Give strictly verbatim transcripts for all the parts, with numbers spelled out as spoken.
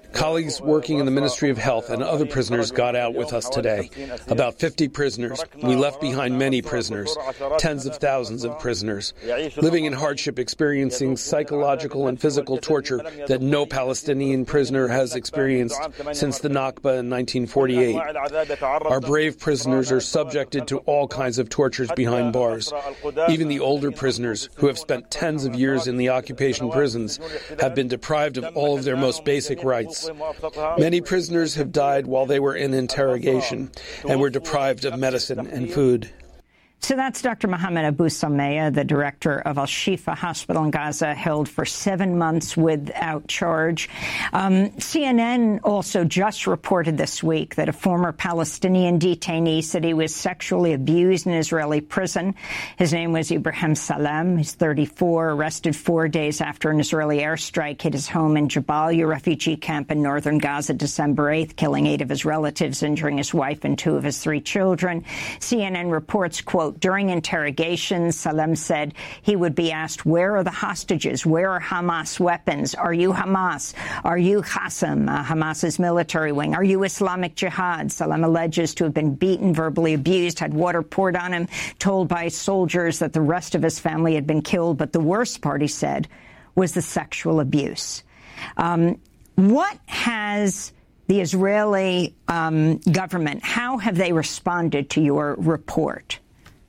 Colleagues working in the Ministry of Health and other prisoners got out with us today. About fifty prisoners. We left behind many prisoners, tens of thousands of prisoners, living in hardship, experiencing psychological and physical torture that no Palestinian prisoner has experienced since the Nakba in nineteen forty-eight. Our brave prisoners are subjected to all kinds of tortures behind bars. Even the older prisoners, who have spent tens of years in the occupation prisons, have been deprived of all of their most basic rights. Many prisoners have died while they were in interrogation and were deprived of medicine and food. So that's Doctor Mohammed Abu Salmiya, the director of Al-Shifa Hospital in Gaza, held for seven months without charge. Um, C N N also just reported this week that a former Palestinian detainee said he was sexually abused in an Israeli prison. His name was Ibrahim Salem. He's thirty-four, arrested four days after an Israeli airstrike hit his home in Jabalia refugee camp in northern Gaza December eighth, killing eight of his relatives, injuring his wife and two of his three children. C N N reports, quote, during interrogations, Salem said he would be asked, where are the hostages? Where are Hamas weapons? Are you Hamas? Are you Qassam, uh, Hamas's military wing? Are you Islamic Jihad? Salem alleges to have been beaten, verbally abused, had water poured on him, told by soldiers that the rest of his family had been killed. But the worst part, he said, was the sexual abuse. Um, what has the Israeli um, government, how have they responded to your report?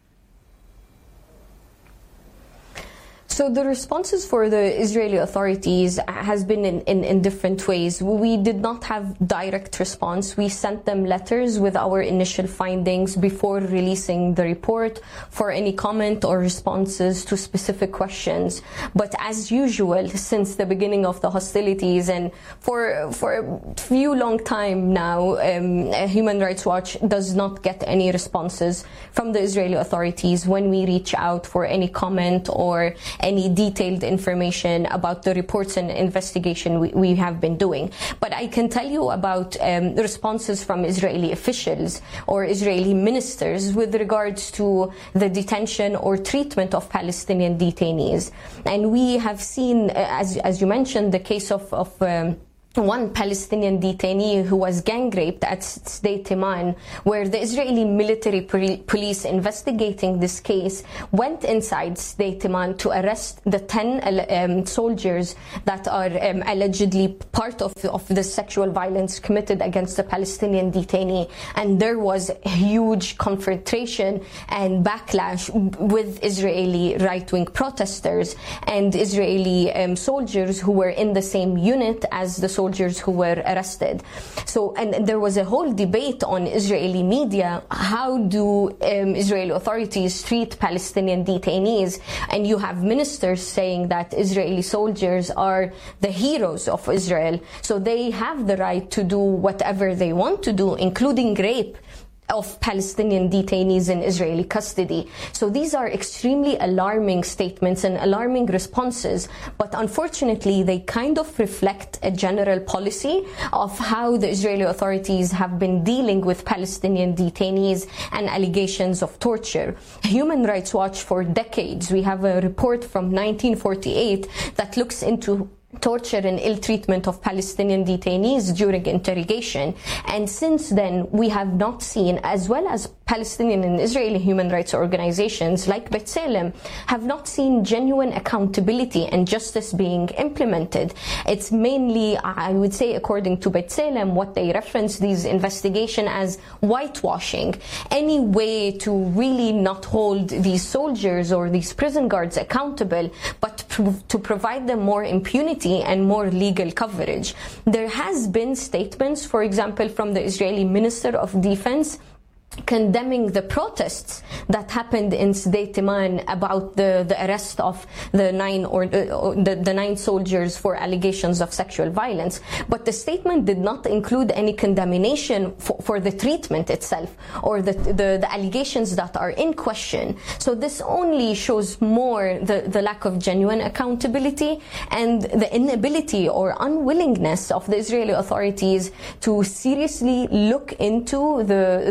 So the responses for the Israeli authorities has been in, in, in different ways. We did not have direct response. We sent them letters with our initial findings before releasing the report for any comment or responses to specific questions. But as usual, since the beginning of the hostilities and for, for a few long time now, um, Human Rights Watch does not get any responses from the Israeli authorities when we reach out for any comment or any detailed information about the reports and investigation we, we have been doing. But I can tell you about um, the responses from Israeli officials or Israeli ministers with regards to the detention or treatment of Palestinian detainees. And we have seen, as, as you mentioned, the case of, of um, one Palestinian detainee who was gang raped at Sde Timan, where the Israeli military police investigating this case went inside Sde Timan to arrest the ten um, soldiers that are um, allegedly part of, of the sexual violence committed against the Palestinian detainee. And there was a huge confrontation and backlash with Israeli right-wing protesters and Israeli um, soldiers who were in the same unit as the soldiers who were arrested. So, and there was a whole debate on Israeli media. How do um, Israeli authorities treat Palestinian detainees? And you have ministers saying that Israeli soldiers are the heroes of Israel. So they have the right to do whatever they want to do, including rape of Palestinian detainees in Israeli custody. So these are extremely alarming statements and alarming responses, but unfortunately they kind of reflect a general policy of how the Israeli authorities have been dealing with Palestinian detainees and allegations of torture. Human Rights Watch for decades, we have a report from nineteen forty-eight that looks into torture and ill treatment of Palestinian detainees during interrogation. And since then, we have not seen, as well as Palestinian and Israeli human rights organizations like B'Tselem, have not seen genuine accountability and justice being implemented. It's mainly, I would say, according to B'Tselem, what they reference these investigations as whitewashing. Any way to really not hold these soldiers or these prison guards accountable, but to provide them more impunity and more legal coverage. There has been statements, for example, from the Israeli Minister of Defense condemning the protests that happened in Sde Timan about the, the arrest of the nine or uh, the, the nine soldiers for allegations of sexual violence. But the statement did not include any condemnation for, for the treatment itself or the, the, the allegations that are in question. So this only shows more the, the lack of genuine accountability and the inability or unwillingness of the Israeli authorities to seriously look into the, the, the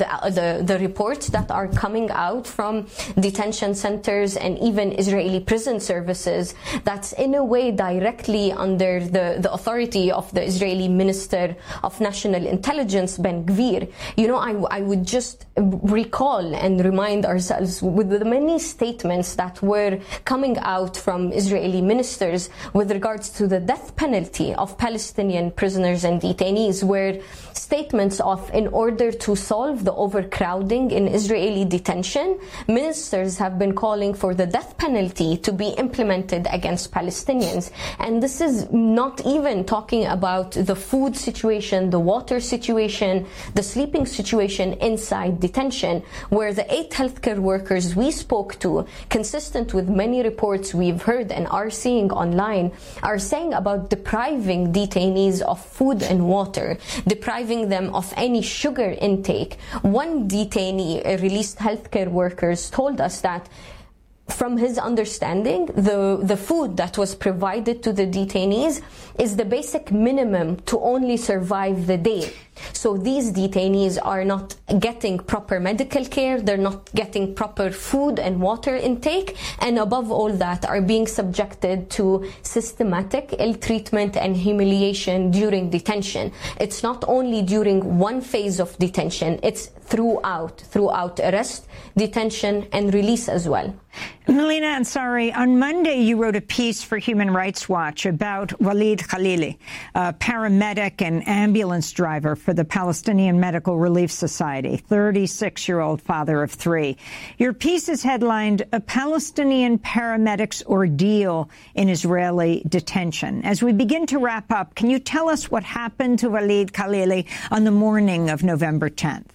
the, the, the reports that are coming out from detention centers and even Israeli prison services that's in a way directly under the, the authority of the Israeli Minister of National Intelligence, Ben Gvir. You know, I, I would just recall and remind ourselves with the many statements that were coming out from Israeli ministers with regards to the death penalty of Palestinian prisoners and detainees, where statements of, in order to solve the overcrowding in Israeli detention, ministers have been calling for the death penalty to be implemented against Palestinians. And this is not even talking about the food situation, the water situation, the sleeping situation inside detention, where the eight healthcare workers we spoke to, consistent with many reports we've heard and are seeing online, are saying about depriving detainees of food and water, depriving them of any sugar intake. One detainee, uh, released healthcare workers, told us that from his understanding, the, the food that was provided to the detainees is the basic minimum to only survive the day. So these detainees are not getting proper medical care, they're not getting proper food and water intake, and above all that are being subjected to systematic ill treatment and humiliation during detention. It's not only during one phase of detention, it's throughout, throughout arrest, detention, and release as well. Melina Ansari, on Monday you wrote a piece for Human Rights Watch about Walid Khalili, a paramedic and ambulance driver for the Palestinian Medical Relief Society, thirty-six-year-old father of three. Your piece is headlined, "A Palestinian Paramedic's Ordeal in Israeli Detention." As we begin to wrap up, can you tell us what happened to Walid Khalili on the morning of November tenth?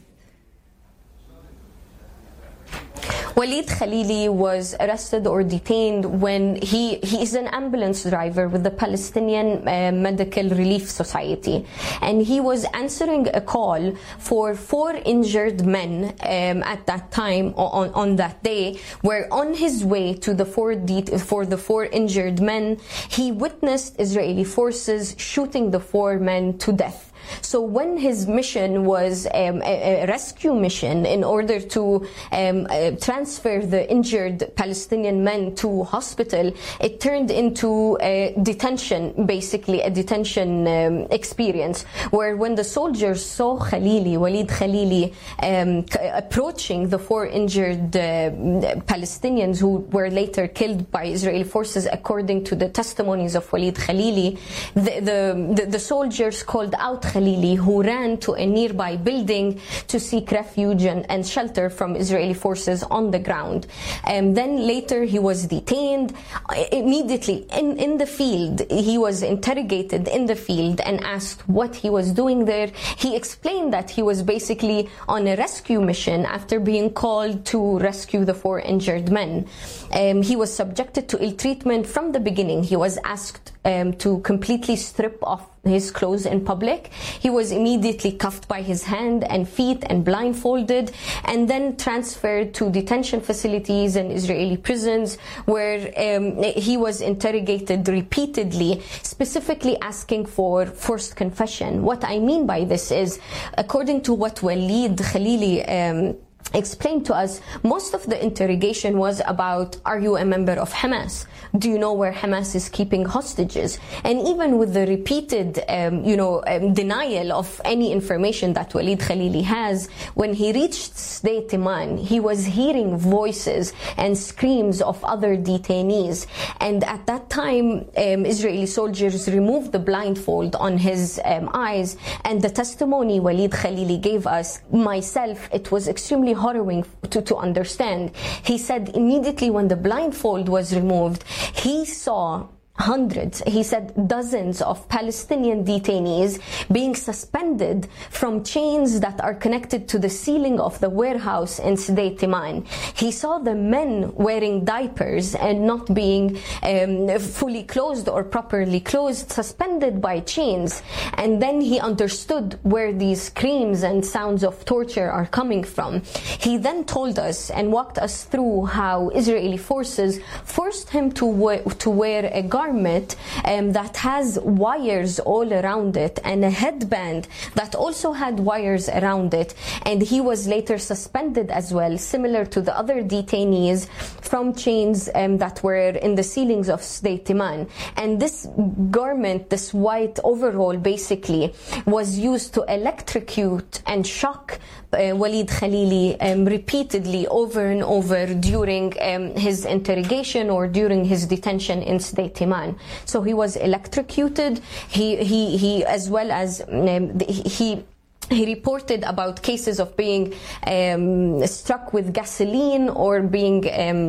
Walid Khalili was arrested or detained when he, he is an ambulance driver with the Palestinian uh, Medical Relief Society. And he was answering a call for four injured men um, at that time, on, on that day, where on his way to the four de- for the four injured men, he witnessed Israeli forces shooting the four men to death. So when his mission was um, a, a rescue mission in order to um, uh, transfer the injured Palestinian men to hospital, it turned into a detention, basically a detention um, experience, where when the soldiers saw Khalili, Walid Khalili, um, approaching the four injured uh, Palestinians who were later killed by Israeli forces, according to the testimonies of Walid Khalili, the, the, the, the soldiers called out Khalili, who ran to a nearby building to seek refuge and, and shelter from Israeli forces on the ground. And then later he was detained. Immediately in, in the field, he was interrogated in the field and asked what he was doing there. He explained that he was basically on a rescue mission after being called to rescue the four injured men. Um, he was subjected to ill treatment from the beginning. He was asked um, to completely strip off his clothes in public. He was immediately cuffed by his hand and feet and blindfolded, and then transferred to detention facilities and Israeli prisons, where um, he was interrogated repeatedly, specifically asking for forced confession. What I mean by this is, according to what Walid Khalili um, explained to us, most of the interrogation was about, are you a member of Hamas? Do you know where Hamas is keeping hostages? And even with the repeated, um, you know, um, denial of any information that Walid Khalili has, when he reached Sdei Timan, he was hearing voices and screams of other detainees. And at that time, um, Israeli soldiers removed the blindfold on his um, eyes. And the testimony Walid Khalili gave us, myself, it was extremely harrowing to, to understand. He said immediately when the blindfold was removed, he saw hundreds, he said dozens of Palestinian detainees being suspended from chains that are connected to the ceiling of the warehouse in Sdei Timan. He saw the men wearing diapers and not being um, fully clothed or properly clothed, suspended by chains. And then he understood where these screams and sounds of torture are coming from. He then told us and walked us through how Israeli forces forced him to wear, to wear a garment garment um, that has wires all around it and a headband that also had wires around it. And he was later suspended as well, similar to the other detainees, from chains um, that were in the ceilings of Sdei Timan. And this garment, this white overall, basically was used to electrocute and shock uh, Walid Khalili um, repeatedly over and over during um, his interrogation or during his detention in Sdei Timan. So he was electrocuted. He he he as well as um, he. He reported about cases of being um, struck with gasoline or being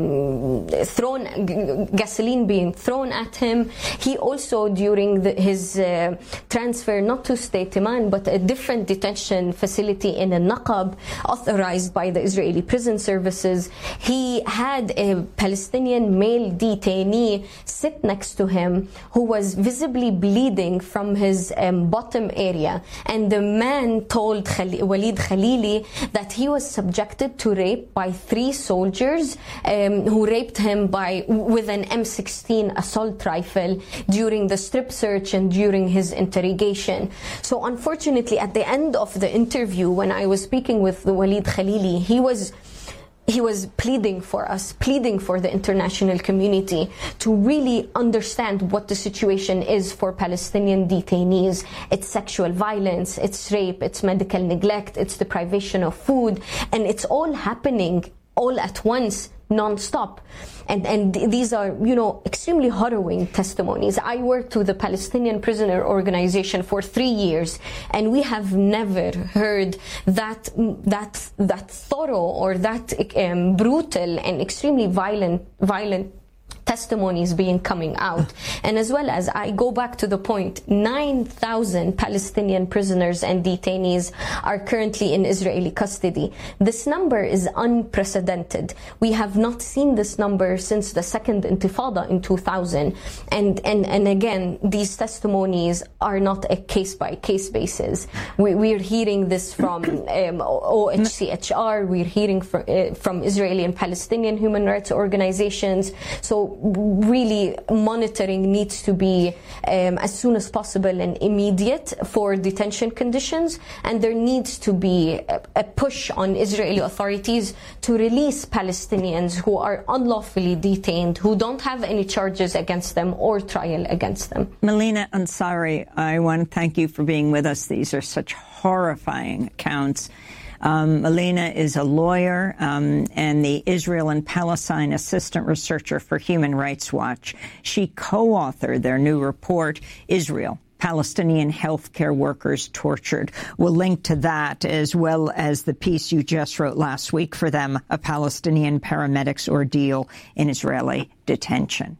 um, thrown, g- gasoline being thrown at him. He also, during the, his uh, transfer not to Sdei Timan but a different detention facility in a Naqab authorized by the Israeli prison services, he had a Palestinian male detainee sit next to him who was visibly bleeding from his um, bottom area, and the man told Khali- Walid Khalili that he was subjected to rape by three soldiers um, who raped him by with an M sixteen assault rifle during the strip search and during his interrogation. So unfortunately, at the end of the interview, when I was speaking with Walid Khalili, he was He was pleading for us, pleading for the international community to really understand what the situation is for Palestinian detainees. It's sexual violence, it's rape, it's medical neglect, it's deprivation of food, and it's all happening all at once, non-stop. And, and these are, you know, extremely harrowing testimonies. I worked with the Palestinian Prisoner Organization for three years, and we have never heard that that that thorough or that um, brutal and extremely violent violent testimonies being coming out. And as well as, I go back to the point, nine thousand Palestinian prisoners and detainees are currently in Israeli custody. This number is unprecedented. We have not seen this number since the second Intifada in two thousand. And, and, and again, these testimonies are not a case-by-case basis. We, we're hearing this from um, O H C H R, we're hearing from, uh, from Israeli and Palestinian human rights organizations. So really monitoring needs to be um, as soon as possible and immediate for detention conditions, and there needs to be a, a push on Israeli authorities to release Palestinians who are unlawfully detained, who don't have any charges against them or trial against them. Melina Ansari, I want to thank you for being with us. These are such horrifying accounts. Um, Melina is a lawyer um, and the Israel and Palestine assistant researcher for Human Rights Watch. She co-authored their new report, Israel, Palestinian Healthcare Workers Tortured. We'll link to that, as well as the piece you just wrote last week for them, A Palestinian Paramedic's Ordeal in Israeli Detention.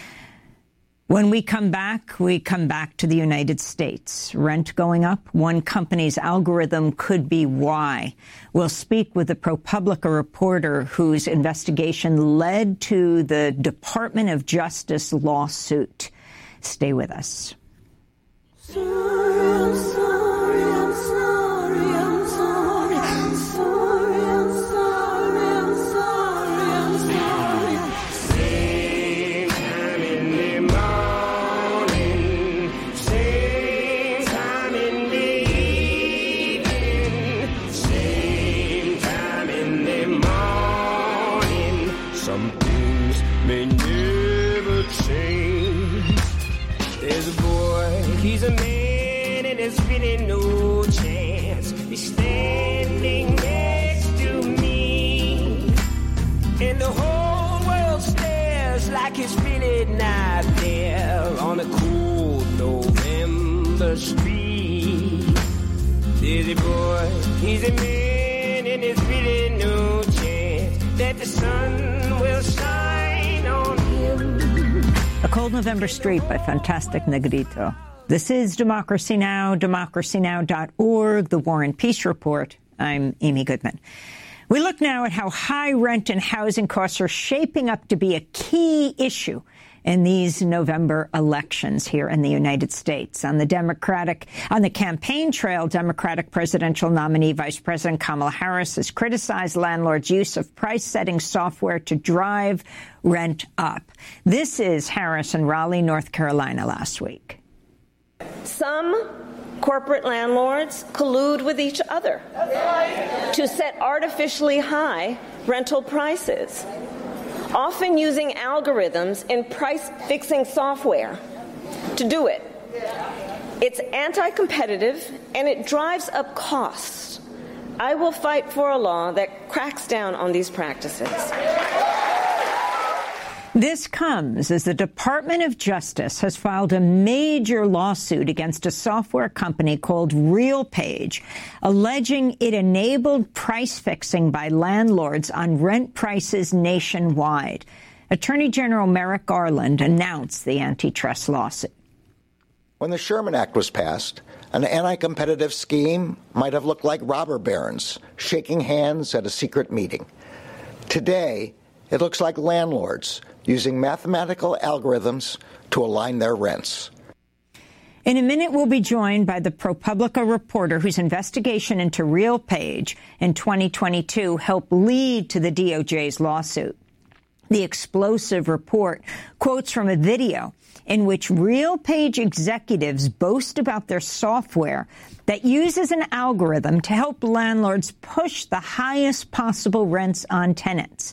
When we come back, we come back to the United States. Rent going up? One company's algorithm could be why. We'll speak with a ProPublica reporter whose investigation led to the Department of Justice lawsuit. Stay with us. Sorry, I'm sorry, I'm sorry, I'm sorry, I'm sorry, I'm sorry, I'm sorry, I'm sorry. Same time in the morning, same time in the evening, same time in the morning. Some things may never change. There's a boy, he's a man, and there's really no chance. He's standing next to me, and the whole world stares like it's really not there on a cold November street. There's a boy, he's a man, and there's really no chance that the sun will shine on him. A Cold November Street by Fantastic Negrito. This is Democracy Now!, democracy now dot org, the War and Peace Report. I'm Amy Goodman. We look now at how high rent and housing costs are shaping up to be a key issue in these November elections here in the United States. On the Democratic, on the campaign trail, Democratic presidential nominee Vice President Kamala Harris has criticized landlords' use of price-setting software to drive rent up. This is Harris in Raleigh, North Carolina last week. Some corporate landlords collude with each other to set artificially high rental prices, often using algorithms in price-fixing software to do it. It's anti-competitive and it drives up costs. I will fight for a law that cracks down on these practices. This comes as the Department of Justice has filed a major lawsuit against a software company called RealPage, alleging it enabled price fixing by landlords on rent prices nationwide. Attorney General Merrick Garland announced the antitrust lawsuit. When the Sherman Act was passed, an anti-competitive scheme might have looked like robber barons shaking hands at a secret meeting. Today, it looks like landlords using mathematical algorithms to align their rents. In a minute, we'll be joined by the ProPublica reporter whose investigation into RealPage in twenty twenty-two helped lead to the D O J's lawsuit. The explosive report quotes from a video in which RealPage executives boast about their software that uses an algorithm to help landlords push the highest possible rents on tenants.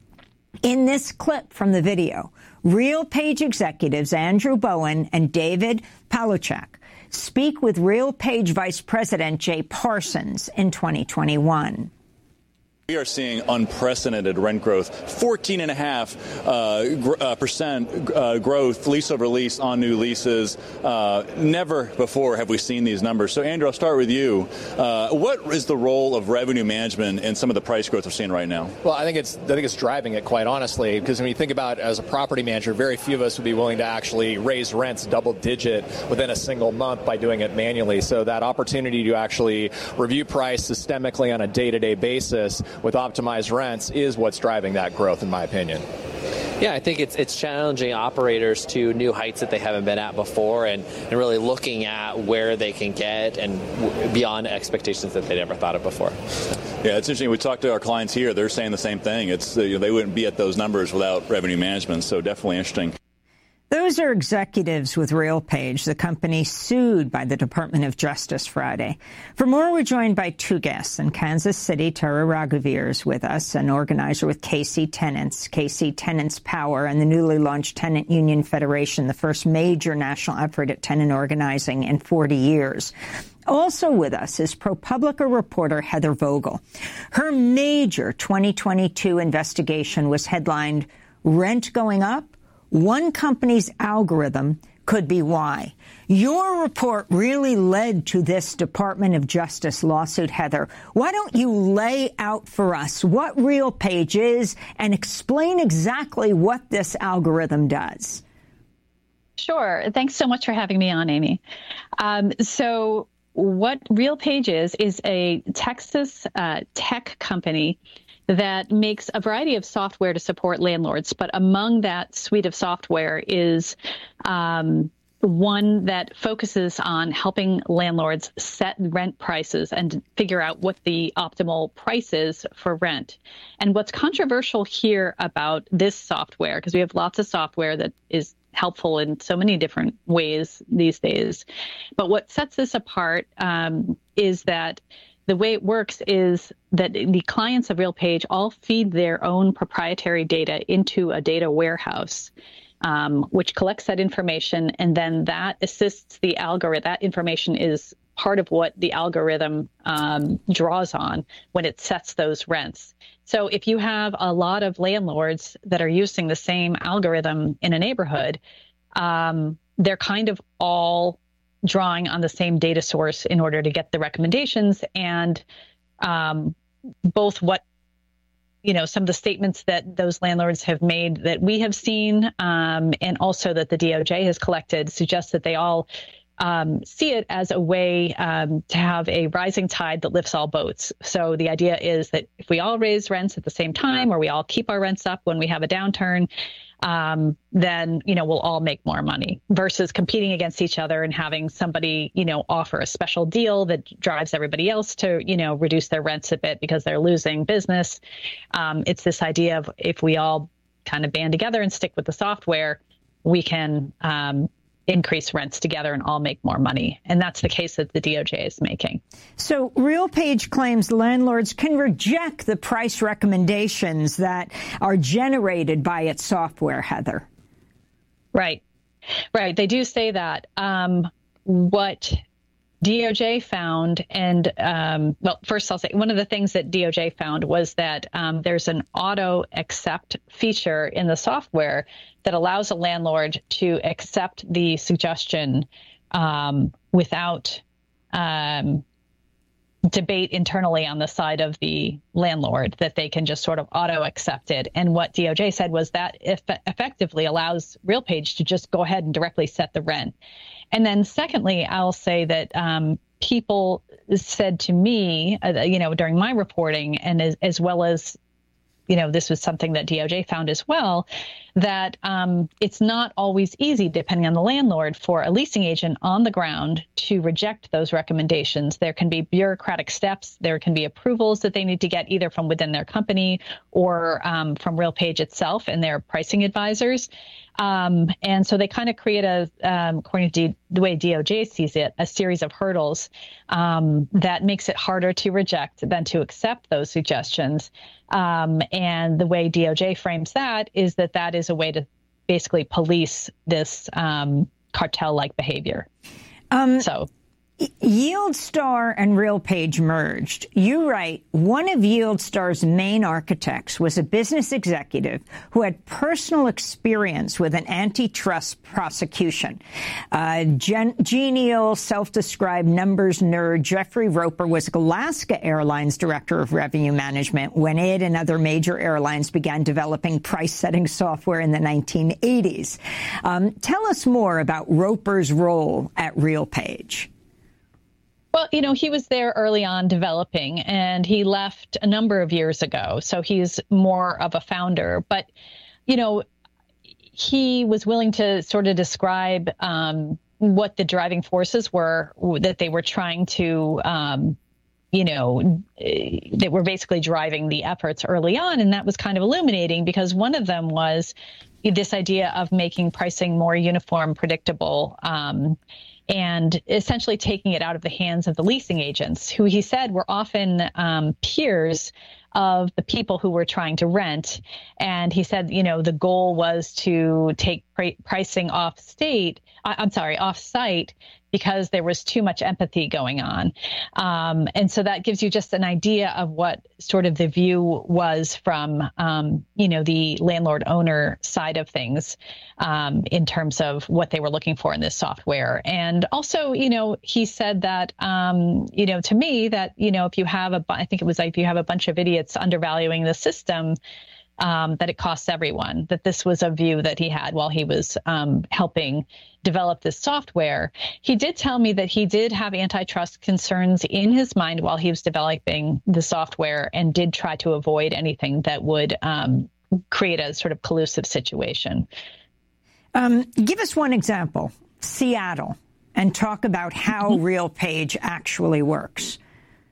In this clip from the video, RealPage executives Andrew Bowen and David Paluchak speak with RealPage Vice President Jay Parsons in twenty twenty-one. We are seeing unprecedented rent growth, fourteen and a half uh, gr- uh, percent uh, growth, lease over lease on new leases. Uh, never before have we seen these numbers. So, Andrew, I'll start with you. Uh, what is the role of revenue management in some of the price growth we're seeing right now? Well, I think it's I think it's driving it, quite honestly, because when you think about it, as a property manager, very few of us would be willing to actually raise rents double digit within a single month by doing it manually. So that opportunity to actually review price systemically on a day-to-day basis with optimized rents is what's driving that growth, in my opinion. Yeah, I think it's it's challenging operators to new heights that they haven't been at before, and, and really looking at where they can get and w- beyond expectations that they never thought of before. Yeah, it's interesting. We talked to our clients here. They're saying the same thing. It's uh, you know, they wouldn't be at those numbers without revenue management, so definitely interesting. Those are executives with RealPage, the company sued by the Department of Justice Friday. For more, we're joined by two guests. In Kansas City, Tara Raghuveer is with us, an organizer with K C Tenants, K C Tenants Power, and the newly launched Tenant Union Federation, the first major national effort at tenant organizing in forty years. Also with us is ProPublica reporter Heather Vogel. Her major twenty twenty-two investigation was headlined, "Rent Going Up? One company's algorithm could be why." Your report really led to this Department of Justice lawsuit, Heather. Why don't you lay out for us what RealPage is and explain exactly what this algorithm does? Sure. Thanks so much for having me on, Amy. Um, so what RealPage is, is a Texas uh, tech company that makes a variety of software to support landlords. But among that suite of software is um, one that focuses on helping landlords set rent prices and figure out what the optimal price is for rent. And what's controversial here about this software, because we have lots of software that is helpful in so many different ways these days, but what sets this apart um, is that the way it works is that the clients of RealPage all feed their own proprietary data into a data warehouse, um, which collects that information, and then that assists the algorithm. That information is part of what the algorithm um, draws on when it sets those rents. So if you have a lot of landlords that are using the same algorithm in a neighborhood, um, they're kind of all drawing on the same data source in order to get the recommendations, and um, both what, you know, some of the statements that those landlords have made that we have seen, um, and also that the D O J has collected, suggest that they all um, see it as a way um, to have a rising tide that lifts all boats. So the idea is that if we all raise rents at the same time, or we all keep our rents up when we have a downturn, um, then, you know, we'll all make more money versus competing against each other and having somebody, you know, offer a special deal that drives everybody else to, you know, reduce their rents a bit because they're losing business. Um, it's this idea of if we all kind of band together and stick with the software, we can um, increase rents together and all make more money. And that's the case that the D O J is making. So RealPage claims landlords can reject the price recommendations that are generated by its software, Heather. Right. Right. They do say that. Um, what D O J found, and um, well, first I'll say one of the things that D O J found was that um, there's an auto accept feature in the software that allows a landlord to accept the suggestion um, without um, debate internally on the side of the landlord, that they can just sort of auto accept it. And what D O J said was that if effectively allows RealPage to just go ahead and directly set the rent. And then secondly, I'll say that um, people said to me, uh, you know, during my reporting, and as, as well as, you know, this was something that D O J found as well, that um, it's not always easy, depending on the landlord, for a leasing agent on the ground to reject those recommendations. There can be bureaucratic steps. There can be approvals that they need to get either from within their company or um, from RealPage itself and their pricing advisors. Um, and so they kind of create a, um, according to D- the way D O J sees it, a series of hurdles um, that makes it harder to reject than to accept those suggestions. Um, and the way D O J frames that is that that is a way to basically police this um, cartel-like behavior. Um, so. YieldStar and RealPage merged. You write, one of YieldStar's main architects was a business executive who had personal experience with an antitrust prosecution. Uh, gen- genial, self-described numbers nerd Jeffrey Roper was Alaska Airlines Director of Revenue Management when it and other major airlines began developing price-setting software in the nineteen eighties. Um, tell us more about Roper's role at RealPage. Well, you know, he was there early on developing, and he left a number of years ago. So he's more of a founder. But, you know, he was willing to sort of describe um, what the driving forces were that they were trying to, um, you know, that were basically driving the efforts early on. And that was kind of illuminating because one of them was this idea of making pricing more uniform, predictable, um and essentially taking it out of the hands of the leasing agents, who he said were often um, peers of the people who were trying to rent. And he said, you know, the goal was to take pr- pricing off state, uh, I'm sorry, off site, because there was too much empathy going on. Um, and so that gives you just an idea of what sort of the view was from, um, you know, the landlord owner side of things um, in terms of what they were looking for in this software. And also, you know, he said that, um, you know, to me that, you know, if you have a, I think it was like if you have a bunch of idiots undervaluing the system, Um, that it costs everyone, that this was a view that he had while he was um, helping develop this software. He did tell me that he did have antitrust concerns in his mind while he was developing the software and did try to avoid anything that would um, create a sort of collusive situation. Um, give us one example, Seattle, and talk about how mm-hmm. RealPage actually works.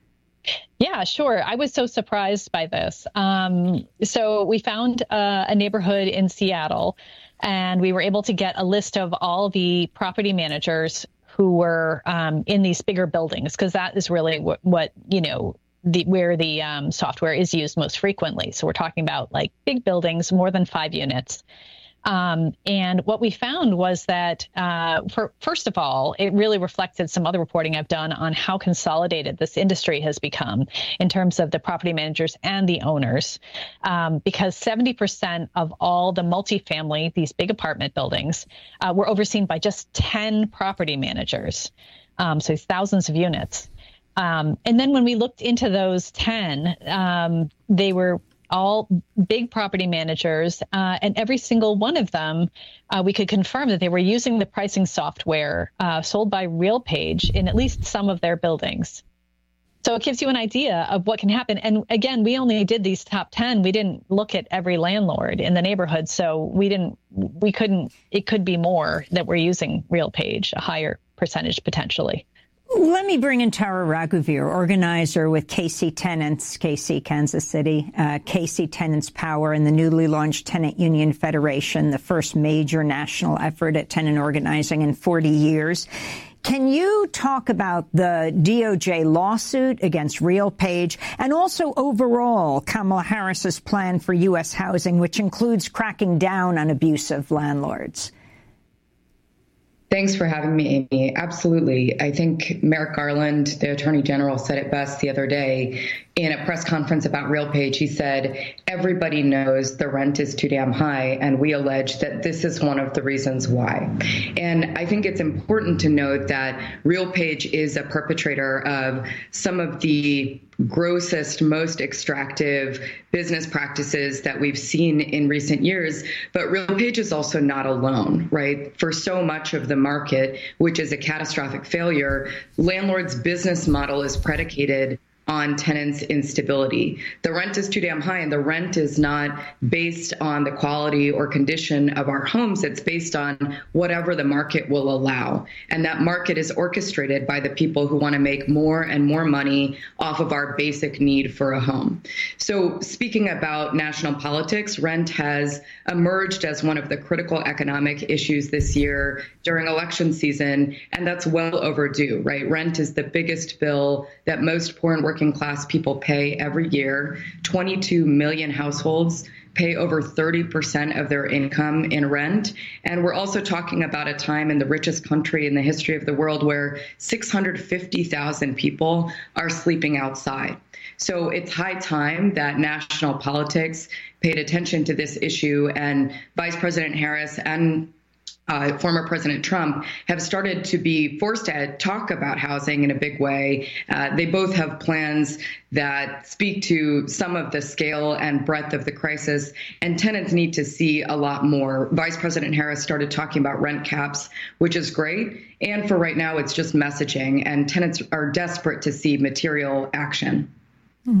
Yeah, sure. I was so surprised by this. Um, so we found uh, a neighborhood in Seattle, and we were able to get a list of all the property managers who were um, in these bigger buildings, because that is really what, what you know, the, where the um, software is used most frequently. So we're talking about like big buildings, more than five units. Um, and what we found was that, uh, for, first of all, it really reflected some other reporting I've done on how consolidated this industry has become in terms of the property managers and the owners, um, because seventy percent of all the multifamily, these big apartment buildings, uh, were overseen by just ten property managers. Um, so it's thousands of units. Um, and then when we looked into those ten, um, they were all big property managers, uh, and every single one of them, uh, we could confirm that they were using the pricing software uh, sold by RealPage in at least some of their buildings. So it gives you an idea of what can happen. And again, we only did these top ten. We didn't look at every landlord in the neighborhood. So we didn't, we couldn't, it could be more that we're using RealPage, a higher percentage potentially. Let me bring in Tara Raghuvir, organizer with K C Tenants, K C Kansas City, uh, K C Tenants Power, and the newly launched Tenant Union Federation, the first major national effort at tenant organizing in forty years. Can you talk about the D O J lawsuit against RealPage and also overall Kamala Harris's plan for U S housing, which includes cracking down on abusive landlords? Thanks for having me, Amy. Absolutely. I think Merrick Garland, the Attorney General, said it best the other day in a press conference about RealPage. He said, everybody knows the rent is too damn high, and we allege that this is one of the reasons why. And I think it's important to note that RealPage is a perpetrator of some of the grossest, most extractive business practices that we've seen in recent years. But RealPage is also not alone, right? For so much of the market, which is a catastrophic failure, landlords' business model is predicated on tenants' instability. The rent is too damn high, and the rent is not based on the quality or condition of our homes. It's based on whatever the market will allow. And that market is orchestrated by the people who want to make more and more money off of our basic need for a home. So speaking about national politics, rent has emerged as one of the critical economic issues this year during election season, and that's well overdue, right? Rent is the biggest bill that most poor and working class people pay every year. twenty-two million households pay over thirty percent of their income in rent. And we're also talking about a time in the richest country in the history of the world where six hundred fifty thousand people are sleeping outside. So it's high time that national politics paid attention to this issue, and Vice President Harris and Uh, former President Trump have started to be forced to talk about housing in a big way. Uh, they both have plans that speak to some of the scale and breadth of the crisis, and tenants need to see a lot more. Vice President Harris started talking about rent caps, which is great. And for right now, it's just messaging, and tenants are desperate to see material action. Hmm.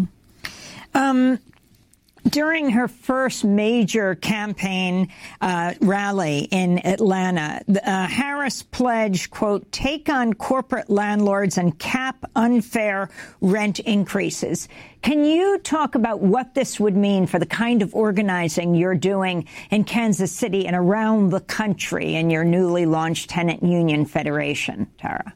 Um, During her first major campaign uh, rally in Atlanta, uh, Harris pledged, quote, take on corporate landlords and cap unfair rent increases. Can you talk about what this would mean for the kind of organizing you're doing in Kansas City and around the country in your newly launched Tenant Union Federation, Tara?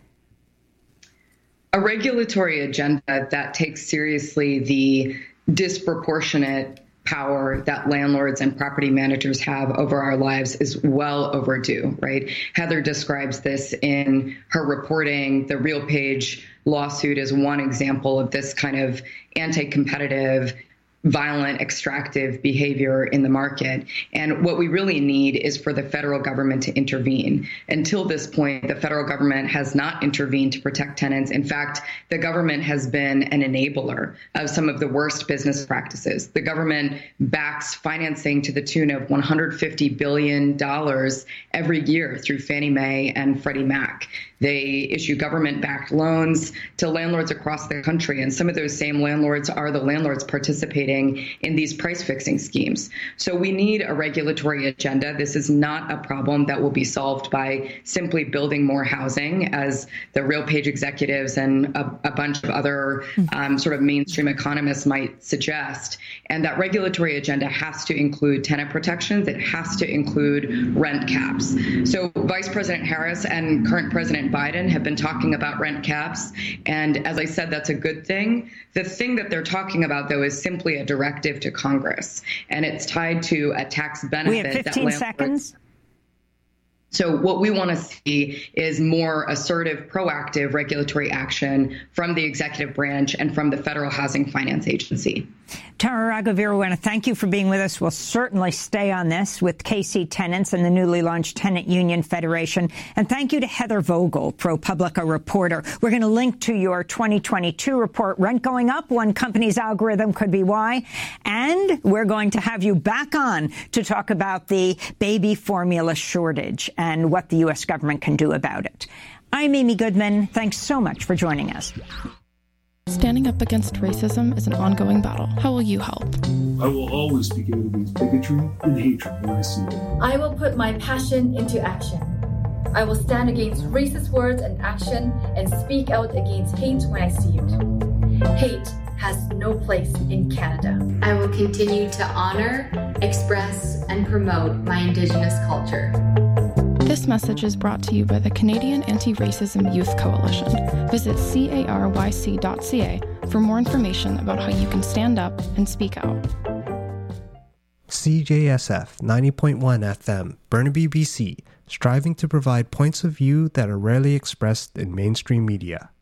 A regulatory agenda that takes seriously the disproportionate power that landlords and property managers have over our lives is well overdue, right? Heather describes this in her reporting. The RealPage lawsuit is one example of this kind of anti-competitive, violent, extractive behavior in the market. And what we really need is for the federal government to intervene. Until this point, the federal government has not intervened to protect tenants. In fact, the government has been an enabler of some of the worst business practices. The government backs financing to the tune of one hundred fifty billion dollars every year through Fannie Mae and Freddie Mac. They issue government-backed loans to landlords across the country, and some of those same landlords are the landlords participating in these price-fixing schemes. So we need a regulatory agenda. This is not a problem that will be solved by simply building more housing, as the RealPage executives and a, a bunch of other um, sort of mainstream economists might suggest. And that regulatory agenda has to include tenant protections. It has to include rent caps. So Vice President Harris and current President Biden have been talking about rent caps. And as I said, that's a good thing. The thing that they're talking about, though, is simply a directive to Congress. And it's tied to a tax benefit. We have fifteen that seconds. So what we want to see is more assertive, proactive regulatory action from the executive branch and from the Federal Housing Finance Agency. Tara Raghuveer, we want to thank you for being with us. We'll certainly stay on this with K C Tenants and the newly launched Tenant Union Federation. And thank you to Heather Vogel, ProPublica reporter. We're going to link to your twenty twenty-two report, Rent Going Up, One Company's Algorithm Could Be Why. And we're going to have you back on to talk about the baby formula shortage and what the U S government can do about it. I'm Amy Goodman. Thanks so much for joining us. Standing up against racism is an ongoing battle. How will you help? I will always speak out against bigotry and hatred when I see it. I will put my passion into action. I will stand against racist words and action and speak out against hate when I see it. Hate has no place in Canada. I will continue to honor, express, and promote my Indigenous culture. This message is brought to you by the Canadian Anti-Racism Youth Coalition. Visit caryc dot c a for more information about how you can stand up and speak out. C J S F ninety point one F M, Burnaby, B C, striving to provide points of view that are rarely expressed in mainstream media.